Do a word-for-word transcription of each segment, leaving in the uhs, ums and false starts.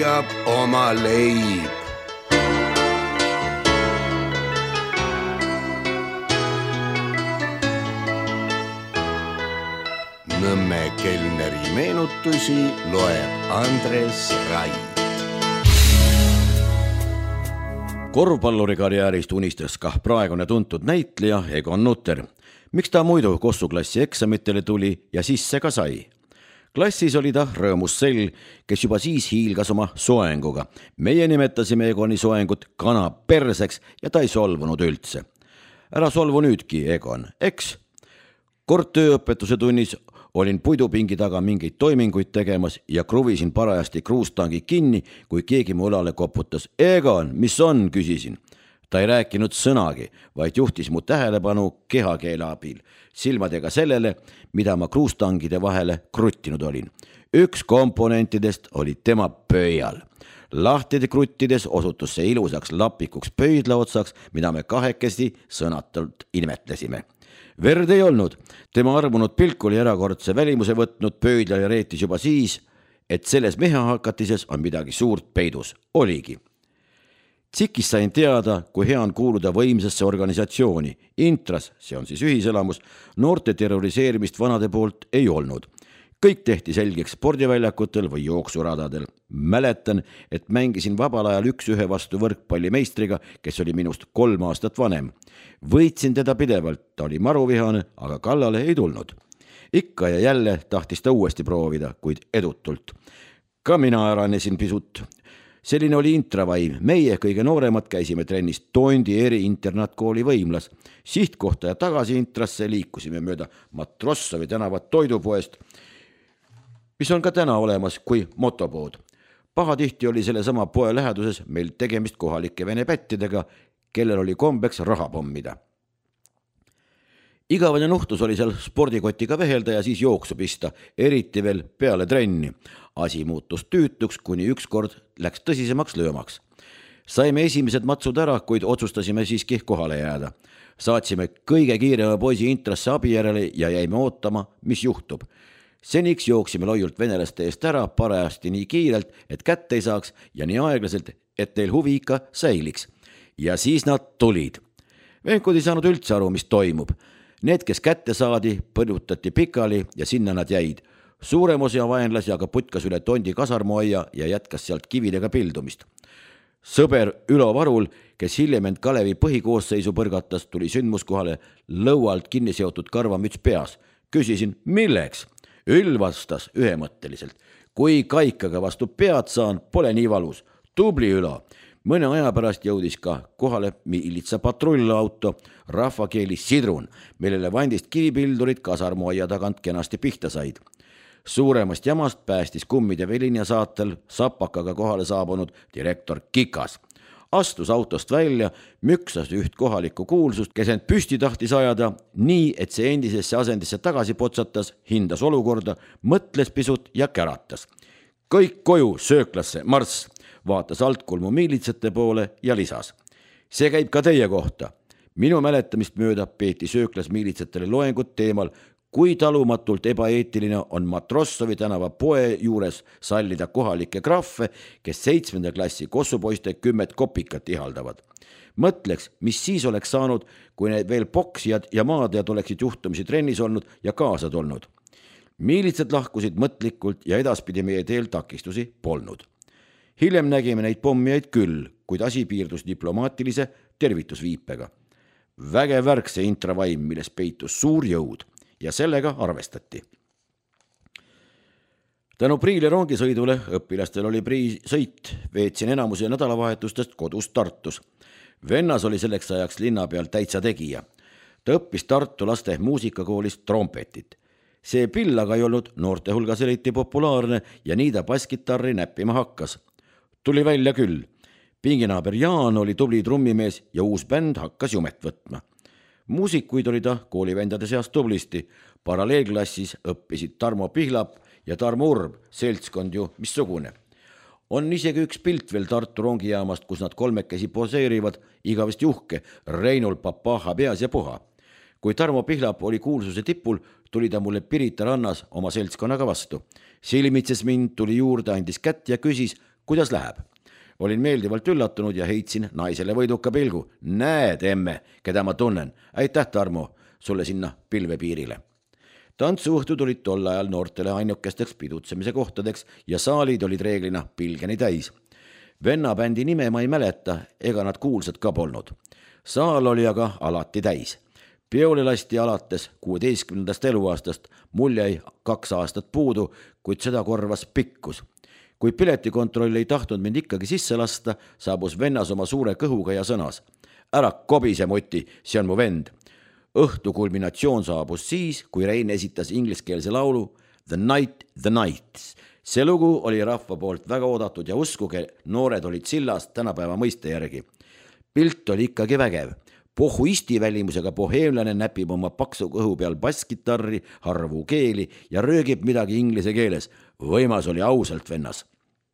leiab oma leib. Nõmme kelneri meenutusi loeb Andres Rai. Korvpalluri karjäärist unistas kah praegune tuntud näitleja Egon Nutter. Miks ta muidu kossuklassi eksamitele tuli ja sisse ka sai? Klassis oli ta rõõmus sell, kes juba siis hiilgas oma soenguga. Meie nimetasime Egoni soengut kana perseks ja ta ei solvunud üldse. Ära solvu nüüdki, Egon, eks? Kord tööõpetuse tunnis olin puidupingi taga mingeid toiminguid tegemas ja kruvisin parajasti kruustangi kinni, kui keegi mu õlale koputas. Egon, mis on, küsisin. Ta ei rääkinud sõnagi, vaid juhtis mu tähelepanu kehakeele abil, silmadega sellele, mida ma kruustangide vahele kruttinud olin. Üks komponentidest oli tema pöial. Lahtide kruttides osutus see ilusaks lapikuks pöidla otsaks, mida me kahekesti sõnatult imetlesime. Verd ei olnud. Tema armunud pilk oli erakordse välimuse võtnud pöidla ja reetis juba siis, et selles mehahakatises on midagi suurt peidus. Oligi. Tsikis sain teada, kui hea on kuuluda võimsasse organisatsiooni. Intras, see on siis ühiselamus, noorte terroriseerimist vanade poolt ei olnud. Kõik tehti selgeks spordiväljakutel või jooksuradadel. Mäletan, et mängisin vabal ajal üks ühe vastu võrkpallimeistriga, kes oli minust kolm aastat vanem. Võitsin teda pidevalt, ta oli maruvihane, aga kallale ei tulnud. Ikka ja jälle tahtis ta uuesti proovida, kuid edutult. Ka mina äranesin pisut. Selline oli intravaim. Meie kõige nooremad käisime trennis Tondi eri internaatkooli Võimlas. Sihtkohta ja tagasi intrasse liikusime mööda Matrossovi tänavat toidupoest, mis on ka täna olemas kui motopood. Pahatihti oli selle sama poe läheduses meil tegemist kohalike vene pättidega, kellel oli kombeks raha pommida. Igavane nuhtus oli seal spordikotiga vehelda ja siis jooksu pista, eriti veel peale trenni. Asi muutus tüütuks, kuni ükskord läks tõsisemaks löömaks. Saime esimesed matsud ära, kuid otsustasime siiski kohale jääda. Saatsime kõige kiirema poisi intrasse abi järele ja jäime ootama, mis juhtub. Seniks jooksime loiult venelaste eest ära parajasti nii kiirelt, et kätte ei saaks ja nii aeglaselt, et teil huvi ikka säiliks. Ja siis nad tulid. Venkud ei saanud üldse aru, mis toimub. Need, kes kätte saadi, põlutati pikali ja sinna nad jäid. Suurem osa vaenlasi aga putkas üle Tondi kasarmoaia ja jätkas sealt kividega pildumist. Sõber Ülo Varul, kes hiljem end Kalevi põhikoosseisu põrgatas, tuli sündmuskohale lõualt kinni seotud karvamüts peas. Küsisin, milleks? Üll vastas ühemõtteliselt. Kui kaikaga vastu pead saan, pole nii valus. Tubli Ülo. Mõne aja pärast jõudis ka kohale miilitsa patrullauto, rahvakeeli sidrun, millele vandist kivipildurid kasarmoaia tagant kenasti pihta said. Suuremast jamast päästis kummide Velinja saatel sapakaga kohale saabunud direktor Kikas. Astus autost välja, müksas üht kohalikku kuulsust, kes end püsti tahtis ajada, nii et see endisesse asendisse tagasi potsatas, hindas olukorda, mõtles pisut ja käratas. Kõik koju sööklasse, marss, vaatas altkulmu miilitsate poole ja lisas. See käib ka teie kohta. Minu mäletamist mööda peeti sööklas miilitsatele loengut teemal, kui talumatult ebaeetiline on Matrossovi tänava poe juures sallida kohalikke graffe, kes seitsmenda klassi kossupoiste kümmet kopikat ihaldavad. Mõtleks, mis siis oleks saanud, kui need veel poksijad ja maadajad oleksid juhtumisi trennis olnud ja kaasa tulnud. Miilitsad lahkusid mõtlikult ja edaspidi meie teel takistusi polnud. Hiljem nägime neid pommijaid küll, kuid asi piirdus diplomaatilise tervitusviipega. Vägev värk see intravaim, milles peitus suur jõud. Ja sellega arvestati. Tänu Priile rongisõidule õpilastel oli Prii sõit, veetsin enamuse nädalavahetustest kodus Tartus. Vennas oli selleks ajaks linna peal täitsa tegija. Ta õppis Tartu laste muusikakoolis trompetit. See pill aga ei olnud noorte hulgas eriti populaarne ja nii ta basskitarri näppima hakkas. Tuli välja küll. Pinginaaber Jaan oli tubli trummimees ja uus bänd hakkas jumet võtma. Muusikuid oli ta koolivendade seas tublisti. Paralleelklassis õppisid Tarmo Pihlap ja Tarmo Urb, seltskond ju missugune. On isegi üks pilt veel Tartu rongijaamast, kus nad kolmekesi poseerivad, igavesti uhke, Reinul papaha peas ja puha. Kui Tarmo Pihlap oli kuulsuse tipul, tuli ta mulle Pirita rannas oma seltskonnaga vastu. Silmitses mind, tuli juurde, andis kätt ja küsis, kuidas läheb? Olin meeldivalt üllatunud ja heitsin naisele võiduka pilgu. Näed, emme, keda ma tunnen. Aitäh, Tarmo, sulle sinna pilvepiirile. Tantsuõhtud olid tol ajal noortele ainukesteks pidutsemise kohtadeks ja saalid olid reeglina pilgeni täis. Vennabändi nime ma ei mäleta, ega nad kuulsad ka polnud. Saal oli aga alati täis. Peole lasti alates kuueteistkümnendast eluaastast, mul jäi kaks aastat puudu, kuid seda korvas pikkus. Kui piletikontroll ei tahtnud mind ikkagi sisse lasta, saabus vennas oma suure kõhuga ja sõnas. Ära kobise, muti, see on mu vend. Õhtu kulminatsioon saabus siis, kui Rein esitas ingliskeelse laulu The Night, The Night. See lugu oli rahva poolt väga oodatud ja uskuge, noored olid sillast tänapäeva mõiste järgi. Pilt oli ikkagi vägev. Pohhuisti välimusega boheemlane näpib oma paksu kõhu peal basskitarri, harvu keeli ja röögib midagi inglise keeles. Võimas oli ausalt vennas.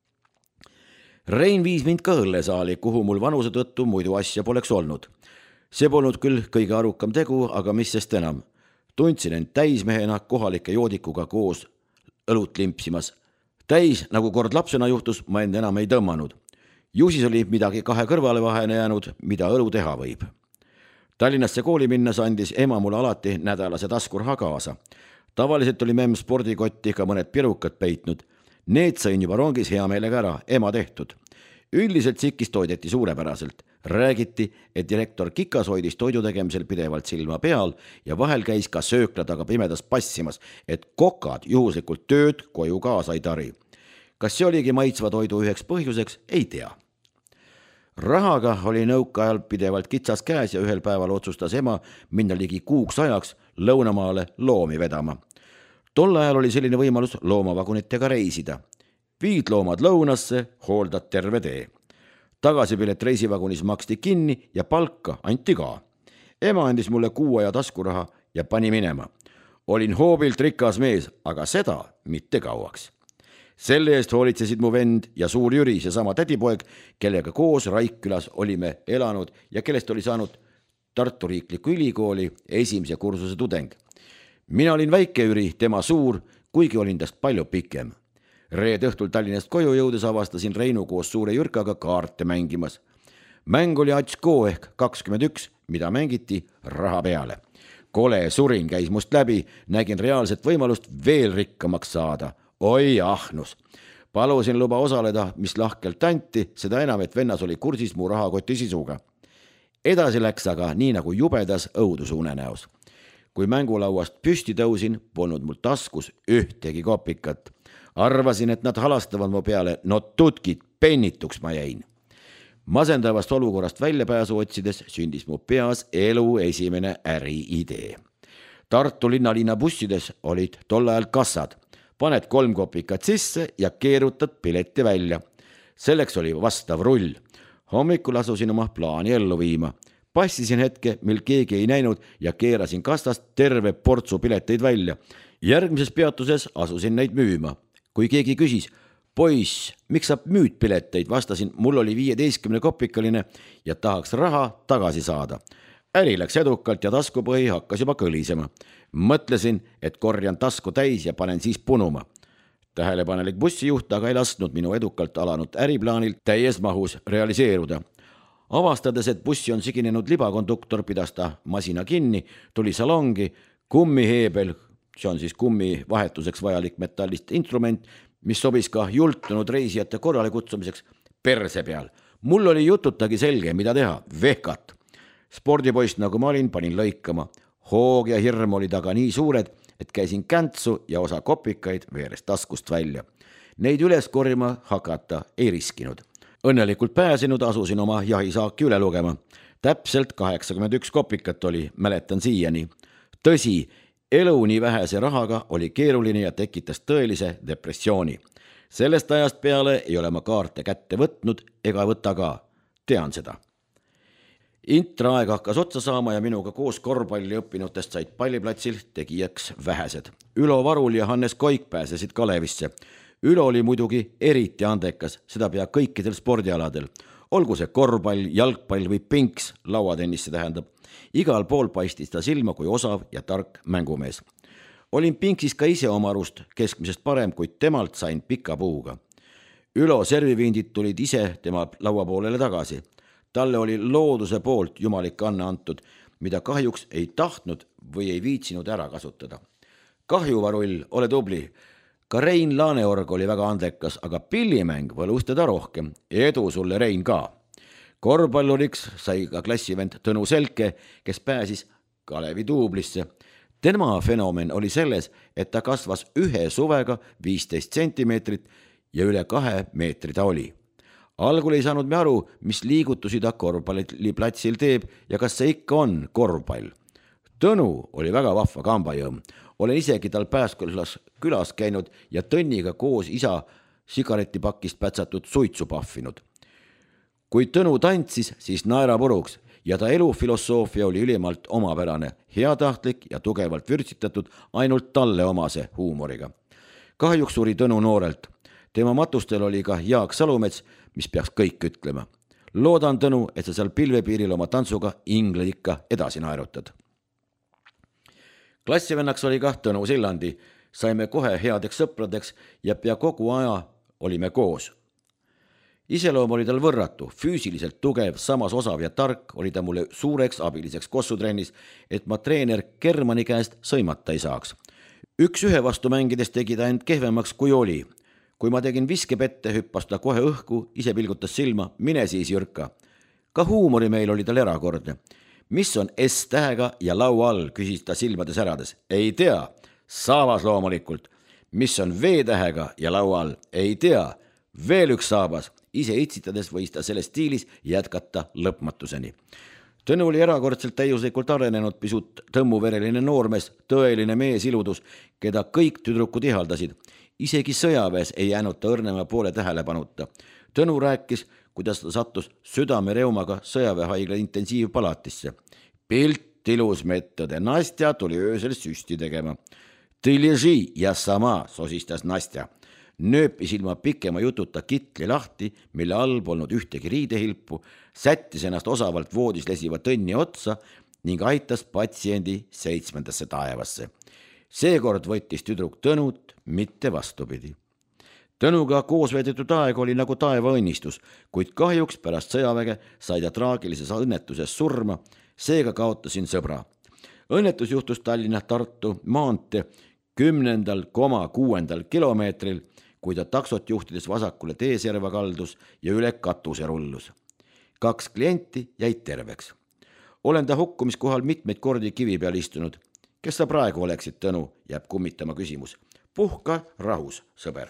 Rein viis mind ka õllesaali, kuhu mul vanuse tõttu muidu asja poleks olnud. See polnud küll kõige arukam tegu, aga mis sest enam. Tundsin end täismehena kohalike joodikuga koos õlut limpsimas. Täis, nagu kord lapsena juhtus, ma end enam ei tõmmanud. Ju siis oli midagi kahe kõrvale vahene jäänud, mida õlu teha võib. Tallinnasse kooli minnes andis ema mulle alati nädalase taskuraha kaasa. Tavaliselt oli memm spordikotti ka mõned pirukad peitnud. Need sõin juba rongis hea meelega ära, ema tehtud. Üldiselt sikis toideti suurepäraselt. Räägiti, et direktor Kikas hoidis toidu tegemisel pidevalt silma peal ja vahel käis ka söökla taga pimedas passimas, et kokad juhuslikult tööd koju kaasa ei tari. Kas see oligi maitsva toidu üheks põhjuseks, ei tea. Rahaga oli nõukaajal pidevalt kitsas käes ja ühel päeval otsustas ema minna ligi kuuks ajaks lõunamaale loomi vedama. Tol ajal oli selline võimalus loomavagunitega reisida. Viid loomad lõunasse, hooldad terve tee. Tagasipilet reisivagunis maksti kinni ja palka anti ka. Ema andis mulle kuu aja taskuraha ja pani minema. Olin hoobilt rikas mees, aga seda mitte kauaks. Selle eest hoolitsesid mu vend ja suur Jüri, see sama tädipoeg, kellega koos Raikkülas olime elanud ja kellest oli saanud Tartu Riikliku Ülikooli esimese kursuse tudeng. Mina olin väike Jüri, tema suur, kuigi olin tast palju pikem. Reed õhtul Tallinnast koju jõudes avastasin Reinu koos suure Jürkaga kaarte mängimas. Mäng oli Atsko ehk kakskümmend üks, mida mängiti raha peale. Kole surin käis must läbi, nägin reaalset võimalust veel rikkamaks saada. Oi ahnus. Palusin luba osaleda, mis lahkelt anti, seda enam, et vennas oli kursis mu rahakoti sisuga. Edasi läks aga nii nagu jubedas õudusunenäos. Kui mängulauast püsti tõusin, polnud mul taskus ühtegi kopikat. Arvasin, et nad halastavad mu peale, no tutkid, pennituks ma jäin. Masendavast olukorrast väljapääsu otsides sündis mu peas elu esimene äriidee. Tartu linnaliina bussides olid tol ajal kassad. Paned kolm kopikat sisse ja keerutad pileti välja. Selleks oli vastav rull. Hommikul asusin oma plaani ellu viima. Passisin hetke, mil keegi ei näinud ja keerasin kassast terve portsu pileteid välja. Järgmises peatuses asusin neid müüma. Kui keegi küsis, poiss, miks sa müüd pileteid, vastasin, mul oli viieteistkümne kopikaline ja tahaks raha tagasi saada. Äri läks edukalt ja taskupõhi hakkas juba kõlisema. Mõtlesin, et korjan tasku täis ja panen siis punuma. Tähelepanelik bussijuht aga ei lasknud minu edukalt alanud äriplaanil täies mahus realiseeruda. Avastades, et bussi on siginenud libakonduktor, pidas ta masina kinni, tuli salongi, kummiheebel, see on siis kummi vahetuseks vajalik metallist instrument, mis sobis ka jultunud reisijate korrale kutsumiseks perse peal. Mul oli jututagi selge, mida teha, vehkat. Spordipoist, nagu ma olin, panin lõikama. Hoog ja hirm oli taga nii suured, et käisin käntsu ja osa kopikaid veeres taskust välja. Neid üles korjama hakata ei riskinud. Õnnelikult pääsenud asusin oma jahisaaki üle lugema. Täpselt kaheksakümmend üks kopikat oli, mäletan siiani. Tõsi, elu nii vähese rahaga oli keeruline ja tekitas tõelise depressiooni. Sellest ajast peale ei ole ma kaarte kätte võtnud ega võta ka. Tean seda. Intraaeg hakkas otsa saama ja minuga koos korvpalli õppinutest said palliplatsil tegijaks vähesed. Ülo Varul ja Hannes Koik pääsesid Kalevisse. Ülo oli muidugi eriti andekas, seda pea kõikidel spordialadel. Olgu see korvpall, jalgpall või pinks, lauatennis see tähendab. Igal pool paistis ta silma kui osav ja tark mängumees. Olin pinksis ka ise oma arust keskmisest parem, kuid temalt sain pika puuga. Ülo serviviindid tulid ise tema laua poolele tagasi. Talle oli looduse poolt jumalik anne antud, mida kahjuks ei tahtnud või ei viitsinud ära kasutada. Kahju, Varull, ole tubli. Ka Rein Laaneorg oli väga andekas, aga pillimäng võlus teda rohkem. Edu sulle, Rein, ka. Korvpalluriks sai ka klassivend Tõnu Selke, kes pääsis Kalevi duublisse. Tema fenomen oli selles, et ta kasvas ühe suvega viisteist sentimeetrit ja üle kahe meetri ta oli. Algul ei saanud me aru, mis liigutusi ta korvpalliplatsil teeb ja kas see ikka on korvpall. Tõnu oli väga vahva kambajõmm. Olen isegi tal pääskülas külas käinud ja Tõnniga koos isa sigaretipakist pätsatud suitsu pahvinud. Kui Tõnu tantsis, siis naera puruks ja ta elufilosoofia oli ülimalt omapärane, heatahtlik ja tugevalt vürtsitatud ainult talle omase huumoriga. Kahjuks suri Tõnu noorelt. Tema matustel oli ka Jaak Salumets, mis peaks kõik ütlema. Loodan, Tõnu, et sa seal pilvepiiril oma tantsuga ingled ikka edasi naerutad. Klassivennaks oli ka Tõnu Sillandi. Saime kohe headeks sõpradeks ja pea kogu aja olime koos. Iseloom oli tal võrratu, füüsiliselt tugev, samas osav ja tark, oli ta mulle suureks abiliseks kossutrennis, et ma treener Kermani käest sõimata ei saaks. Üks ühe vastu mängides tegi ta end kehvemaks, kui oli. Kui ma tegin viskepette, hüppas ta kohe õhku, ise pilgutas silma, mine siis Jürka. Ka huumori meil oli tal erakordne. Mis on S-tähega ja laua all, küsis ta silmade särades. Ei tea, saabas loomulikult. Mis on V-tähega ja laua all? Ei tea, veel üks saabas. Ise itsitades võis ta selles stiilis jätkata lõpmatuseni. Tõnu oli erakordselt täiuslikult arenenud, pisut tõmmuvereline noormees, tõeline meesiludus, keda kõik tüdrukud ihaldasid. Isegi sõjaväes ei jäänud ta õrnema poole tähelepanuta. Tõnu rääkis, kuidas ta sattus südamereumaga sõjaväehaigla intensiivpalatisse. Pilt ilus mettode. Nastja tuli öösel süsti tegema. Ты лежи, ja sama, sosistas Nastja. Nööpis ilma pikema jututa kitli lahti, mille all polnud ühtegi riidehilpu, sättis ennast osavalt voodis lesiva Tõnni otsa ning aitas patsiendi seitsmendasse taevasse. Seekord võttis tüdruk Tõnut, mitte vastupidi. Tõnuga koos veedetud aeg oli nagu taevaõnnistus, kuid kahjuks pärast sõjaväge sai ta traagilises õnnetuses surma, seega kaotasin sõbra. Õnnetus juhtus Tallinna-Tartu maantee kümnendal koma kuuendal kilomeetril, kui ta taksot juhtides vasakule teeserva kaldus ja üle katuse rullus. Kaks klienti jäid terveks. Olen ta hukkumiskohal mitmeid kordi kivi peal istunud. Kes sa praegu oleksid, Tõnu, jääb kummitama küsimus. Puhka rahus, sõber.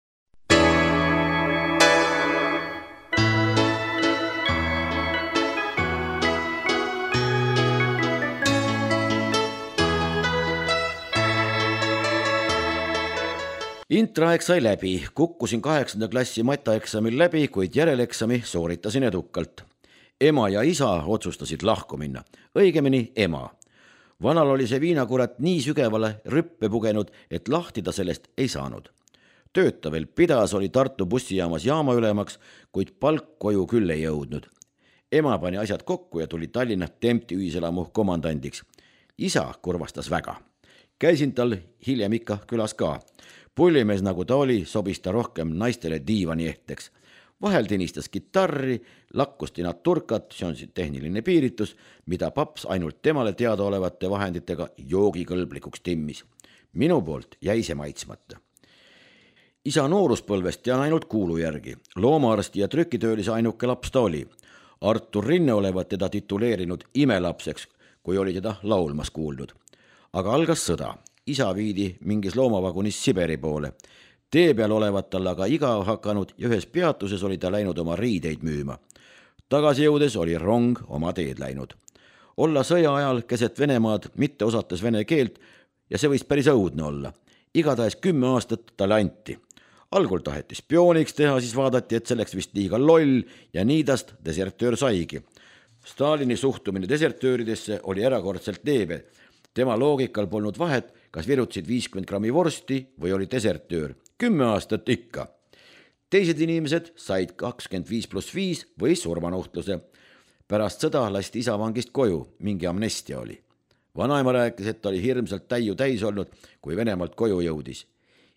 Intraaeg sai läbi, kukkusin kaheksanda klassi mataeksamil läbi, kuid järeleksami sooritasin edukalt. Ema ja isa otsustasid lahku minna, õigemini ema. Vanal oli see viinakurat nii sügevale rüppe pugenud, et lahti ta sellest ei saanud. Tööta veel pidas oli Tartu bussijaamas jaamaülemaks, kuid palk koju küll ei jõudnud. Ema pani asjad kokku ja tuli Tallinna Tempti ühiselamu komandandiks. Isa kurvastas väga. Käisin tal hiljem ikka külas ka. Pullimees nagu ta oli, sobis ta rohkem naistele diivani ehteks. Vahel tinistas kitarri, lakkusti nad turkat, see on tehniline piiritus, mida paps ainult temale teada olevate vahenditega joogikõlblikuks timmis. Minu poolt jäi see maitsmata. Isa nooruspõlvest tean ainult kuulu järgi. Loomaarsti ja trükitöölise ainuke laps ta oli. Artur Rinne olevat teda tituleerinud imelapseks, kui oli teda laulmas kuuldud. Aga algas sõda. Isa viidi mingis loomavagunis Siberi poole. Tee peal olevat tal aga igav hakanud ja ühes peatuses oli ta läinud oma riideid müüma. Tagasi jõudes oli rong oma teed läinud. Olla sõja ajal keset Venemaad mitte osates vene keelt ja see võis päris õudne olla. Igatahes kümme aastat talle anti. Algul taheti spiooniks teha, siis vaadati, et selleks vist liiga loll ja nii tast desertöör saigi. Stalini suhtumine desertööridesse oli erakordselt leebe. Tema loogikal polnud vahet, kas virutsid viiskümmend grammi vorsti või oli desertöör. Kümme aastat ikka. Teised inimesed said kakskümmend viis pluss viis või surmanuhtluse. Pärast sõda lasti isa vangist koju, mingi amnestia oli. Vanaema rääkis, et ta oli hirmsalt täiu täis olnud, kui Venemaalt koju jõudis.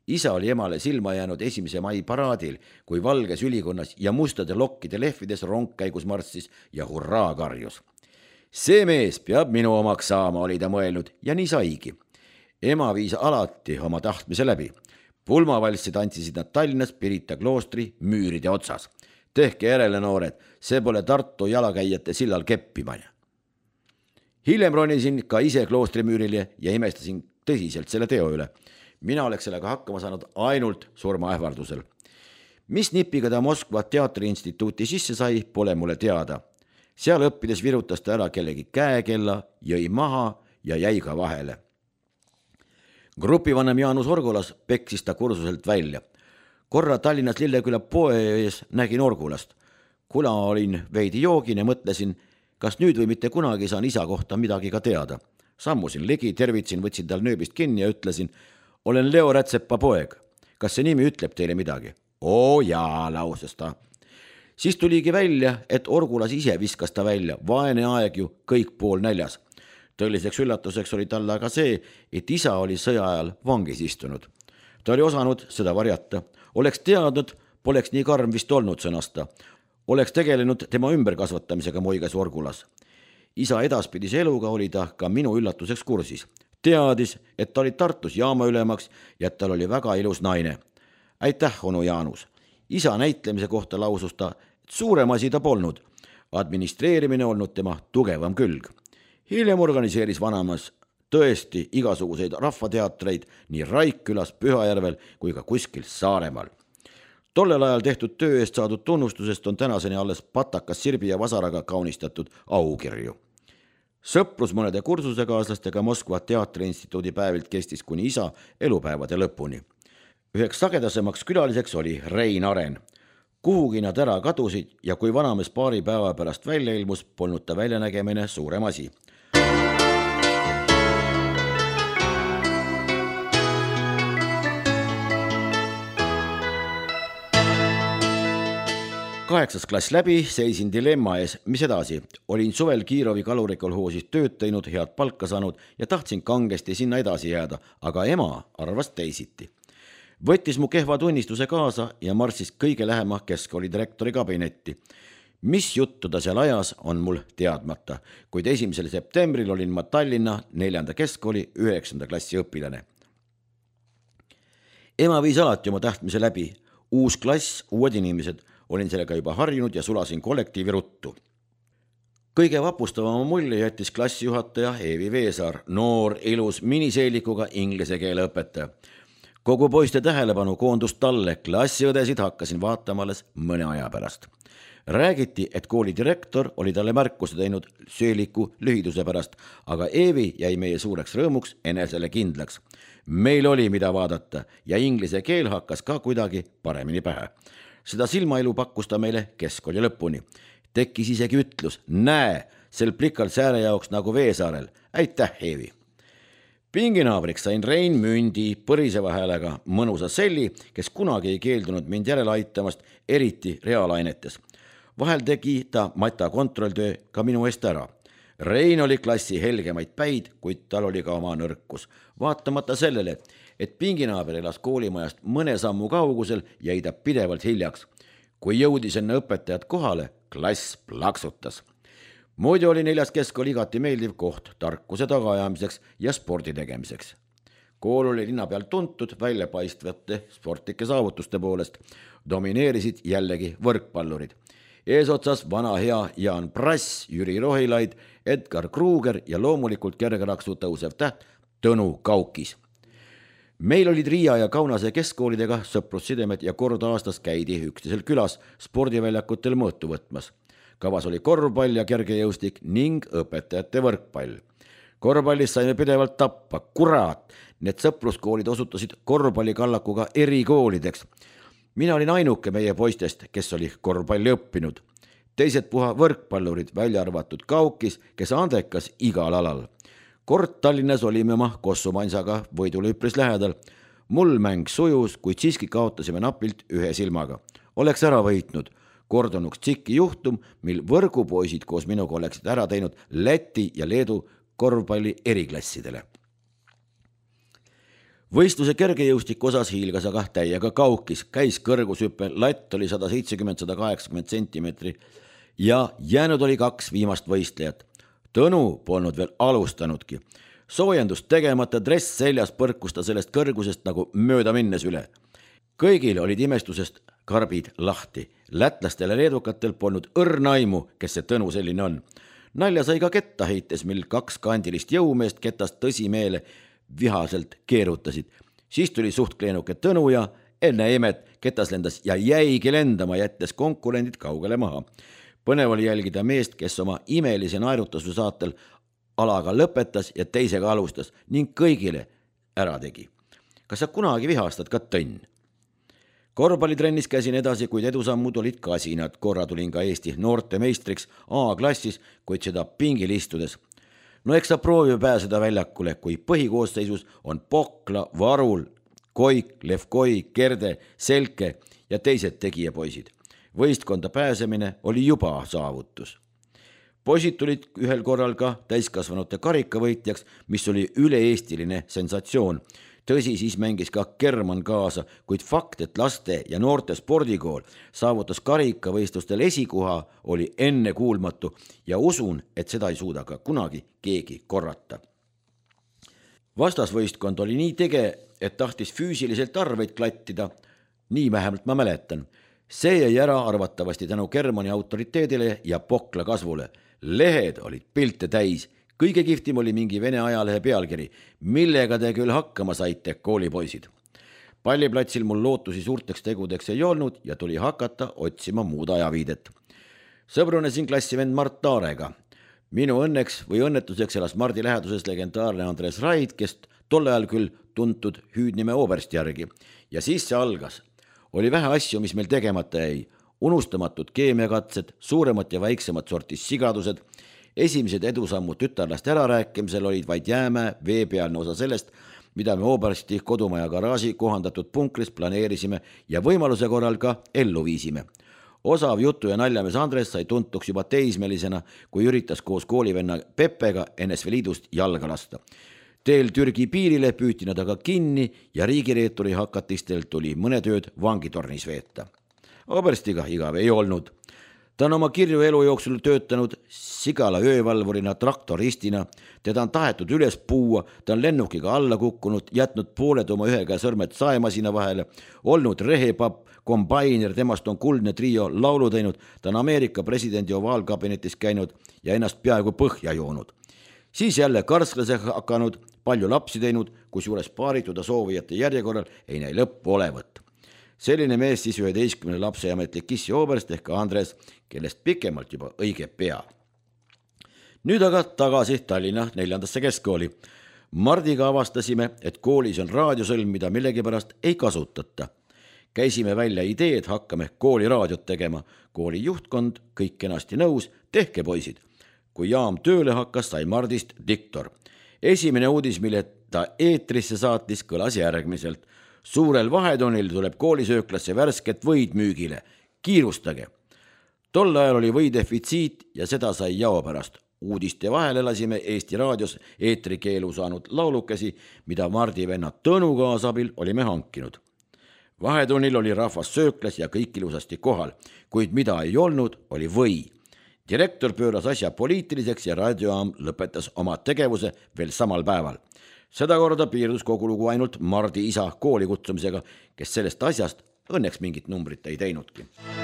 isa oli emale silma jäänud esimese mai paraadil, kui valges ülikonnas ja mustade lokkide lehvides rongkäigus marssis ja hurraa karjus. See mees peab minu omaks saama, oli ta mõelnud ja nii saigi. Ema viis alati oma tahtmise läbi. Pulmavalssi tantsisid nad Tallinnas Pirita kloostri müüride otsas. Tehke järele, noored, see pole Tartu jalakäijate sillal keppimine. Hiljem ronisin ka ise kloostrimüürile ja imestasin tõsiselt selle teo üle. Mina oleks sellega hakkama saanud ainult surmaähvardusel. Mis nipiga ta Moskva teatriinstituuti sisse sai, pole mulle teada. Seal õppides virutas ta ära kellegi käekella, jõi maha ja jäi ka vahele. Grupivanem Jaanus Orgulas peksis ta kursuselt välja. Korra Tallinnas Lilleküla poe ees nägin Orgulast. Kuna olin veidi joogine, mõtlesin, kas nüüd või mitte kunagi saan isa kohta midagi ka teada. Sammusin ligi, tervitsin, võtsin tal nööbist kinni ja ütlesin, olen Leo Rätsepa poeg. Kas see nimi ütleb teile midagi? Oo jaa, lauses ta. Siis tuligi välja, et Orgulas ise viskas ta välja, vaene aeg ju kõik pool näljas. Tõeliseks üllatuseks oli talle aga see, et isa oli sõja ajal vangis istunud. Ta oli osanud seda varjata. Oleks teadnud, poleks nii karm vist olnud sõnasta. Oleks tegelenud tema ümberkasvatamisega Moigas Orgulas. Isa edaspidise eluga oli ta ka minu üllatuseks kursis. Teadis, et ta oli Tartus jaama ülemaks ja et tal oli väga ilus naine. Aitäh, onu Jaanus. Isa näitlemise kohta lausus ta, et suurem asi ta polnud. Administreerimine olnud tema tugevam külg. Hiljem organiseeris vanamas tõesti igasuguseid rahvateatreid nii Raikkülas, Pühajärvel kui ka kuskil Saaremaal. Tollel ajal tehtud töö eest saadud tunnustusest on tänaseni alles patakas sirbi ja vasaraga kaunistatud aukirju. Sõprus mõnede kursusekaaslastega Moskva teatriinstituudi päevilt kestis kuni isa elupäevade lõpuni. Üheks sagedasemaks külaliseks oli Rein Aren. Kuhugi nad ära kadusid ja kui vanamees paari päeva pärast välja ilmus, polnud ta väljanägemine suurem asi. Kaheksas klass läbi, seisin dilemma ees, mis edasi. Olin suvel Kiirovi kalurikolhoosis tööd teinud, head palka saanud ja tahtsin kangesti sinna edasi jääda, aga ema arvas teisiti. Võttis mu kehva tunnistuse kaasa ja marssis kõige lähema keskkooli direktori kabinetti. Mis juttu ta seal ajas, on mul teadmata, kuid esimesel septembril olin ma Tallinna neljanda keskkooli üheksanda klassi õpilane. Ema viis alati oma tahtmise läbi. Uus klass, uued inimesed. Olin sellega juba harjunud ja sulasin kollektiivi ruttu. Kõige vapustavama mulje jättis klassijuhataja Eevi Veesaar, noor, ilus miniseelikuga inglise keele õpetaja. Kogu poiste tähelepanu koondus talle, klassiõdesid hakkasin vaatama alles mõne aja pärast. Räägiti, et kooli direktor oli talle märkuse teinud seeliku lühiduse pärast, aga Eevi jäi meie suureks rõõmuks enesele kindlaks. Meil oli mida vaadata ja inglise keel hakkas ka kuidagi paremini pähe. Seda silmailu pakkus ta meile keskkooli lõpuni. Tekkis isegi ütlus, näe, sel plikal sääre jaoks nagu Veesaarel. Aitäh, Eevi! Pinginaabriks sain Rein Mündi põriseva häälega mõnusa selli, kes kunagi ei keeldunud mind järele aitamast, eriti reaalainetes. Vahel tegi ta mata kontrolltöö ka minu eest ära. Rein oli klassi helgemaid päid, kuid tal oli ka oma nõrkus. Vaatamata sellele, et pinginaaber elas koolimajast mõne sammu kaugusel, jäi ta pidevalt hiljaks. Kui jõudis enne õpetajat kohale, klass plaksutas. Muidu oli neljas keskkool igati meeldiv koht tarkuse tagaajamiseks ja spordi tegemiseks. Kool oli linna peal tuntud väljapaistvate sportlike saavutuste poolest. Domineerisid jällegi võrkpallurid. Eesotsas vana hea Jaan Prass, Jüri Rohilaid, Edgar Kruger ja loomulikult kergeraksu tõusev täht Tõnu Kaukis. Meil olid Riia ja Kaunase keskkoolidega sõprussidemed ja kord aastas käidi üksteisel külas spordiväljakutel mõõtu võtmas. Kavas oli korvpall ja kergejõustik ning õpetajate võrkpall. Korvpallis saime pidevalt tappa, kurat, need sõpruskoolid osutasid korvpallikallakuga eri koolideks. Mina olin ainuke meie poistest, kes oli korvpalli õppinud. Teised puha võrkpallurid välja arvatud Kaukis, kes andekas igal alal. Kord Tallinnas olime ma Kossumansaga võidule üpris lähedal. Mul mäng sujus, kuid siiski kaotasime napilt ühe silmaga. Oleks ära võitnud. Kordonuks tsikki juhtum, mil võrgupoisid koos minuga oleksid ära teinud Läti ja Leedu korvpalli eriklassidele. võistluse kergejõustiku osas hiilgas aga täiega kaukis, käis kõrgushüppe, latt oli sada seitsekümmend kuni sada kaheksakümmend sentimeetri ja jäänud oli kaks viimast võistlejat. Tõnu polnud veel alustanudki. Soojendust tegemata dress seljas põrkus ta sellest kõrgusest nagu mööda minnes üle. Kõigil olid imestusest karbid lahti. Lätlastel ja leedukatel polnud õrna aimu, kes see Tõnu selline on. Nalja sai ka ketta heites, mil kaks kandilist jõumeest ketast tõsimeele vihaselt keerutasid. Siis tuli suht kleenuke Tõnu ja enne imet ketas lendas ja jäigi lendama, jättes konkurendid kaugele maha. Põnev oli jälgida meest, kes oma imelise naerutuse saatel alaga lõpetas ja teisega alustas ning kõigile ära tegi. Kas sa kunagi vihastad ka Tõnn? Korvpallitrennis käisin edasi, kuid edusammud olid kasinad. Korra tulin ka Eesti noorte meistriks A-klassis, kuid seda pingil istudes. No eks sa proovi pääseda väljakule, kui põhikoosseisus on Pokla, Varul, Koik, Levkoi, Kerde, Selke ja teised tegijapoisid. Võistkonda pääsemine oli juba saavutus. Poisid tulid ühel korral ka täiskasvanute karikavõitjaks, mis oli üle-eestiline sensatsioon. Tõsi, siis mängis ka Kerman kaasa, kuid fakt, et laste ja noorte spordikool saavutas karikavõistlustel esikoha, oli enne kuulmatu ja usun, et seda ei suuda ka kunagi keegi korrata. Vastasvõistkond oli nii tege, et tahtis füüsiliselt arveid klattida, nii vähemalt ma mäletan. See jäi ära arvatavasti tänu Kermani autoriteedile ja Pokla kasvule. Lehed olid pilte täis. Kõige kihvtim oli mingi vene ajalehe pealkiri, millega te küll hakkama saite, koolipoisid. Palliplatsil mul lootusi suurteks tegudeks ei olnud ja tuli hakata otsima muud ajaviidet. Sõbrunesin klassivend Mart Taarega. Minu õnneks või õnnetuseks elas Mardi läheduses legendaarne Andres Raid, kes tolle ajal küll tuntud hüüdnime Oberst järgi. Ja siis see algas. Oli vähe asju, mis meil tegemata jäi. Unustamatud keemiakatsed, suuremat ja väiksemat sortis sigadused. Esimesed edusammud tütarlaste ärarääkimisel olid vaid jäämäe veepealne osa sellest, mida me Obersti kodumaja garaaži kohandatud punkris planeerisime ja võimaluse korral ka ellu viisime. Osav jutu ja naljamees Andres sai tuntuks juba teismelisena, kui üritas koos koolivenna Peppega N S V Liidust jalga lasta. Teel Türgi piirile püüti nad aga kinni ja riigireeturi hakatistel tuli mõned ööd vangitornis veeta. Oberstiga igav ei olnud. Ta on oma kirju elu jooksul töötanud sigala öövalvurina, traktoristina, teda on tahetud üles puua, ta on lennukiga alla kukkunud, jätnud pooled oma ühe käe sõrmed saemasina vahele, olnud rehepapp, kombainer, temast on kuldne trio laulu teinud, ta on Ameerika presidendi ovaalkabinetis käinud ja ennast peaaegu põhja joonud. Siis jälle karsklase hakanud, palju lapsi teinud, kus juures paarituda soovijate järjekorral ei näi lõppu olevat. Selline mees siis üheteistkümne lapse ametlik kissi Oberst ehk Andres, kellest pikemalt juba õige pea. Nüüd aga tagasi Tallinna neljandasse keskkooli. Mardiga avastasime, et koolis on raadiosõlm, mida millegipärast ei kasutata. Käisime välja ideed, hakkame kooli raadiot tegema. Kooli juhtkond, kõik kenasti nõus, tehke poisid. Kui jaam tööle hakkas, sai Mardist diktor. Esimene uudis, mille ta eetrisse saatis, kõlas järgmiselt. Suurel vahetunnil tuleb koolisööklasse värsket võid müügile. Kiirustage. Tol ajal oli võidefitsiit ja seda sai jao pärast. Uudiste vahel elasime Eesti raadios eetrikeelu saanud laulukesi, mida Mardi venna Tõnu kaasabil olime hankinud. Vahetunnil oli rahvas sööklas ja kõik ilusasti kohal, kuid mida ei olnud, oli või. Direktor pööras asja poliitiliseks ja raadiojaam lõpetas oma tegevuse veel samal päeval. Seda korda piirdus kogu lugu ainult Mardi isa kooli kutsumisega, kes sellest asjast õnneks mingit numbrit ei teinudki.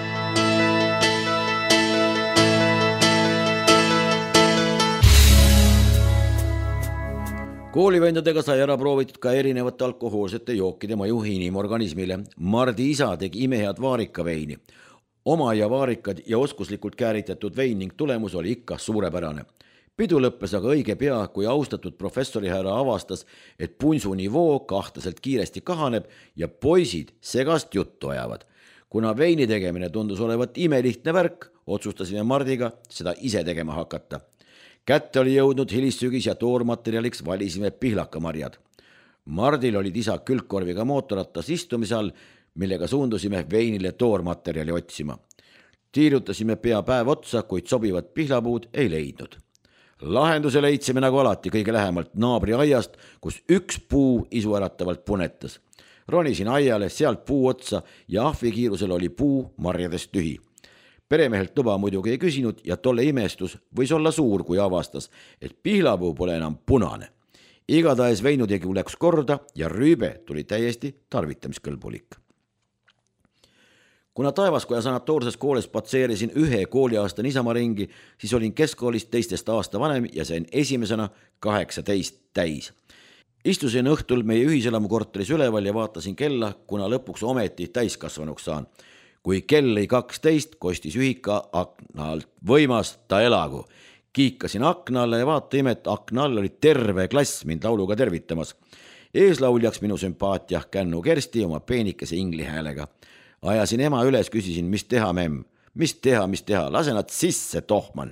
Koolivendadega sai ära proovitud ka erinevate alkohoolsete jookide mõju inimorganismile. Mardi isa tegi imehead vaarikaveini. Oma ja vaarikad ja oskuslikult kääritatud vein ning tulemus oli ikka suurepärane. Pidu lõppes aga õige pea, kui austatud professori härra avastas, et punsu nivoo kahtlaselt kiiresti kahaneb ja poisid segast juttu ajavad. Kuna veini tegemine tundus olevat imelihtne värk, otsustasime Mardiga seda ise tegema hakata. Kätte oli jõudnud hilissügis ja toormaterjaliks valisime pihlakamarjad. Mardil olid isa külgkorviga mootorrattas istumise all, millega suundusime veinile toormaterjali otsima. Tiirutasime pea päev otsa, kuid sobivat pihlapuud ei leidnud. Lahenduse leidsime nagu alati kõige lähemalt naabri aiast, kus üks puu isuäratavalt punetas. Ronisin aiale sealt puu otsa ja ahvikiirusel oli puu marjadest tühi. Peremehelt luba muidugi ei küsinud ja tolle imestus võis olla suur, kui avastas, et pihlapuu pole enam punane. Igatahes veinutegu läks korda ja rüübe tuli täiesti tarvitamiskõlbulik. Kuna Taevaskoja sanatoorses koolis patseerisin ühe kooliaasta nisama ringi, siis olin keskkoolist teistest aasta vanem ja sain esimesena kaheksateist täis. Istusin õhtul meie ühiselamu korteris üleval ja vaatasin kella, kuna lõpuks ometi täiskasvanuks saan. Kui kell lõi kaksteist, kostis ühika akna alt võimas ta elagu. Kiikasin akna alla ja vaata imet, akna all oli terve klass mind lauluga tervitamas. Eeslauljaks minu sümpaatia Kännu Kersti oma peenikese ingli häälega. Ajasin ema üles, küsisin, mis teha, memm? Mis teha, mis teha? Lase nad sisse, tohman.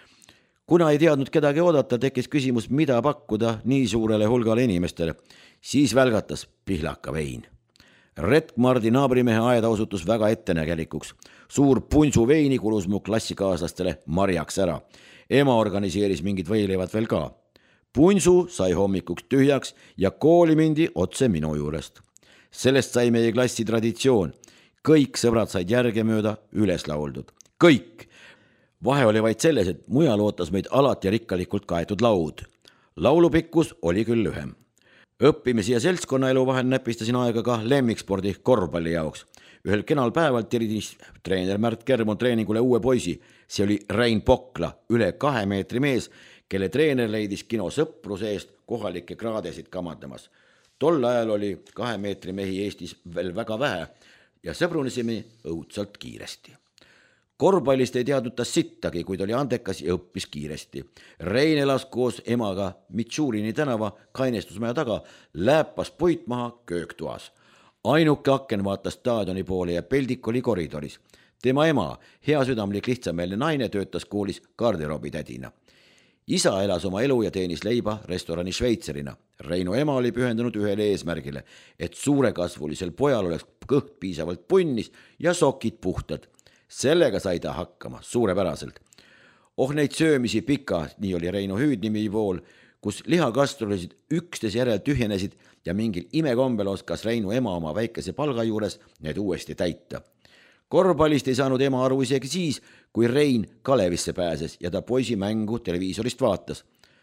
Kuna ei teadnud kedagi oodata, tekkis küsimus, mida pakkuda nii suurele hulgale inimestele. Siis välgatas pihlaka vein. Retk Mardi naabrimehe aeda osutus väga ettenägelikuks. Suur punsu veini kulus mu klassikaaslastele marjaks ära. Ema organiseeris mingid võileivad veel ka. Punsu sai hommikuks tühjaks ja kooli mindi otse minu juurest. Sellest sai meie klassi traditsioon. Kõik sõbrad said järge mööda üles lauldud. Kõik. Vahe oli vaid selles, et mujal ootas meid alati rikkalikult kaetud laud. Laulupikkus oli küll lühem. Õppimise ja seltskonnaelu vahel näpistasin aega ka lemmikspordi korvpalli jaoks. Ühel kenal päeval tiridis treener Märt Kermon treeningule uue poisi. See oli Rein Pokla, üle kahe meetri mees, kelle treener leidis kino sõpruse eest kohalikke kraadesid kamandamas. Tol ajal oli kahe meetri mehi Eestis veel väga vähe ja sõbrunisime õudsalt kiiresti. Korvpallist ei teadnud ta sittagi, kuid oli andekas ja õppis kiiresti. Rein elas koos emaga Mitšurini tänava kainestusmaja taga, läppas puit maha kööktuas. Ainuke aken vaatas staadioni poole ja peldik oli koridoris. Tema ema, hea südamlik lihtsameelne naine, töötas koolis garderoobitädina. Isa elas oma elu ja teenis leiba restorani Šveitserina. Reinu ema oli pühendunud ühele eesmärgile, et suurekasvulisel pojal oleks kõht piisavalt punnis ja sokid puhtad. Sellega sai ta hakkama suurepäraselt. Oh neid söömisi pika, nii oli Reinu hüüdnimi pool, kus lihakastrosid üksteise järel tühjenesid ja mingil imekombel oskas Reinu ema oma väikese palga juures need uuesti täita. Korvpallist ei saanud ema aru isegi siis, kui Rein Kalevisse pääses ja ta poisi mängu televiisorist vaatas.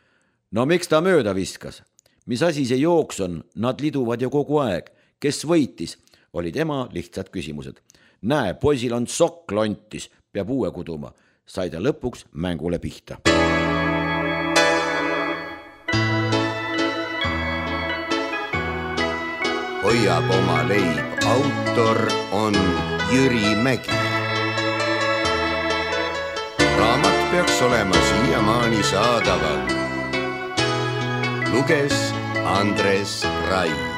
No miks ta mööda viskas? Mis asi see jooks on? Nad liduvad ju kogu aeg. Kes võitis? Olid ema lihtsad küsimused. Näe, poisil on sokk lontis, peab uue kuduma. Sai ta lõpuks mängule pihta. Hoiab oma leib. Autor on Jüri Mägi. Raamat peaks olema siiamaani saadaval. Luges Andres Rai.